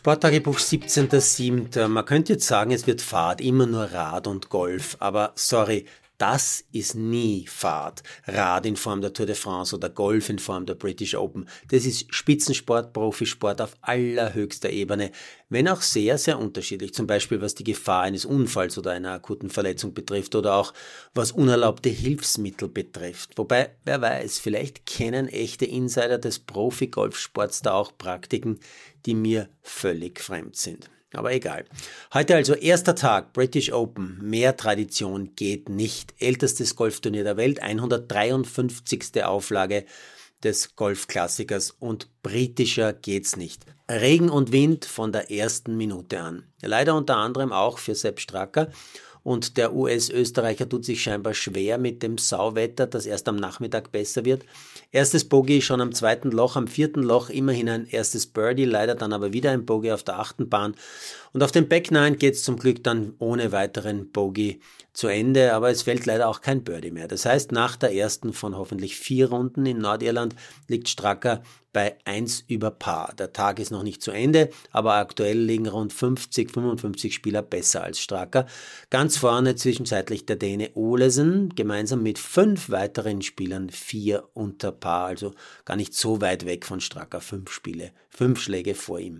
Sporttagebuch 17.07. Man könnte jetzt sagen, es wird Fahrt, immer nur Rad und Golf, aber sorry, das ist nie Fahrt. Rad in Form der Tour de France oder Golf in Form der British Open. Das ist Spitzensport, Profisport auf allerhöchster Ebene, wenn auch sehr, sehr unterschiedlich. Zum Beispiel was die Gefahr eines Unfalls oder einer akuten Verletzung betrifft oder auch was unerlaubte Hilfsmittel betrifft. Wobei, wer weiß, vielleicht kennen echte Insider des Profi-Golfsports da auch Praktiken, die mir völlig fremd sind. Aber egal. Heute also erster Tag, British Open. Mehr Tradition geht nicht. Ältestes Golfturnier der Welt, 153. Auflage des Golfklassikers und britischer geht's nicht. Regen und Wind von der ersten Minute an. Leider unter anderem auch für Sepp Straka. Und der US-Österreicher tut sich scheinbar schwer mit dem Sauwetter, das erst am Nachmittag besser wird. Erstes Bogey schon am zweiten Loch, am vierten Loch immerhin ein erstes Birdie, leider dann aber wieder ein Bogey auf der achten Bahn. Und auf dem Back Nine geht's zum Glück dann ohne weiteren Bogey zu Ende, aber es fällt leider auch kein Birdie mehr. Das heißt, nach der ersten von hoffentlich 4 Runden in Nordirland liegt Straka bei 1 über Par. Der Tag ist noch nicht zu Ende, aber aktuell liegen rund 55 Spieler besser als Straka. Ganz vorne zwischenzeitlich der Däne Olesen, gemeinsam mit 5 weiteren Spielern 4 unter Par, also gar nicht so weit weg von Straka, 5 Schläge vor ihm.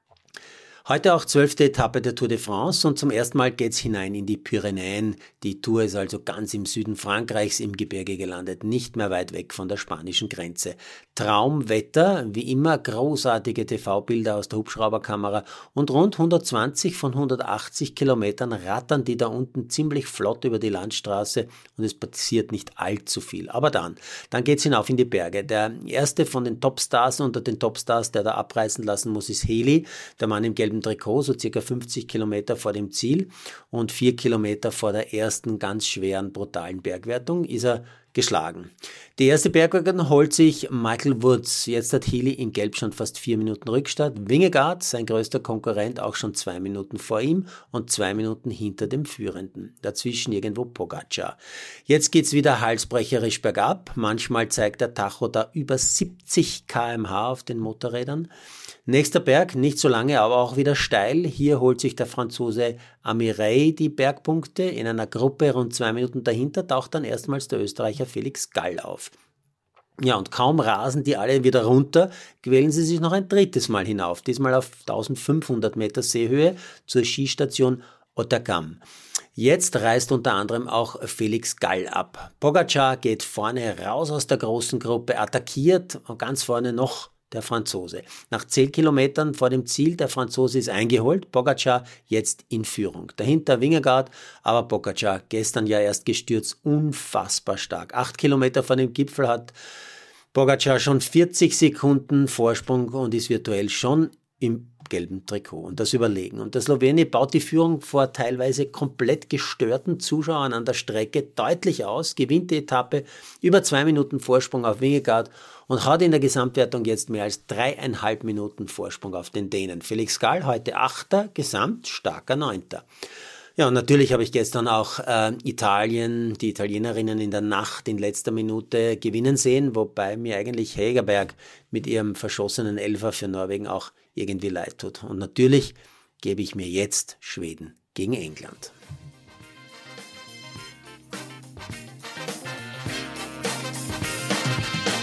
Heute auch 12. Etappe der Tour de France und zum ersten Mal geht's hinein in die Pyrenäen. Die Tour ist also ganz im Süden Frankreichs im Gebirge gelandet, nicht mehr weit weg von der spanischen Grenze. Traumwetter, wie immer großartige TV-Bilder aus der Hubschrauberkamera und rund 120 von 180 Kilometern rattern die da unten ziemlich flott über die Landstraße und es passiert nicht allzu viel. Aber dann geht's hinauf in die Berge. Der erste von den Topstars unter den Topstars, der da abreißen lassen muss, ist Heli, der Mann im gelben Trikot, so circa 50 Kilometer vor dem Ziel und 4 Kilometer vor der ersten ganz schweren, brutalen Bergwertung ist er geschlagen. Die erste Bergwertung holt sich Michael Woods. Jetzt hat Healy in Gelb schon fast 4 Minuten Rückstand. Vingegaard, sein größter Konkurrent, auch schon 2 Minuten vor ihm und 2 Minuten hinter dem Führenden. Dazwischen irgendwo Pogačar. Jetzt geht's wieder halsbrecherisch bergab. Manchmal zeigt der Tacho da über 70 km/h auf den Motorrädern. Nächster Berg, nicht so lange, aber auch wieder steil. Hier holt sich der Franzose Amirey die Bergpunkte. In einer Gruppe rund 2 Minuten dahinter taucht dann erstmals der Österreicher Felix Gall auf. Ja, und kaum rasen die alle wieder runter, quälen sie sich noch ein drittes Mal hinauf, diesmal auf 1500 Meter Seehöhe zur Skistation Otakam. Jetzt reist unter anderem auch Felix Gall ab. Pogačar geht vorne raus aus der großen Gruppe, attackiert und ganz vorne noch der Franzose. Nach 10 Kilometern vor dem Ziel, der Franzose ist eingeholt, Pogačar jetzt in Führung. Dahinter Vingegaard, aber Pogačar gestern ja erst gestürzt, unfassbar stark. 8 Kilometer vor dem Gipfel hat Pogačar schon 40 Sekunden Vorsprung und ist virtuell schon im gelben Trikot und das Überlegen. Und der Slowene baut die Führung vor teilweise komplett gestörten Zuschauern an der Strecke deutlich aus, gewinnt die Etappe über 2 Minuten Vorsprung auf Vingegaard und hat in der Gesamtwertung jetzt mehr als 3,5 Minuten Vorsprung auf den Dänen. Felix Gall heute 8. Gesamt, starker 9. Ja, und natürlich habe ich gestern auch Italien, die Italienerinnen in der Nacht in letzter Minute gewinnen sehen, wobei mir eigentlich Hegerberg mit ihrem verschossenen Elfer für Norwegen auch irgendwie leid tut. Und natürlich gebe ich mir jetzt Schweden gegen England.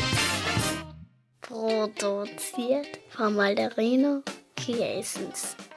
Produziert von Malderino Chiesens.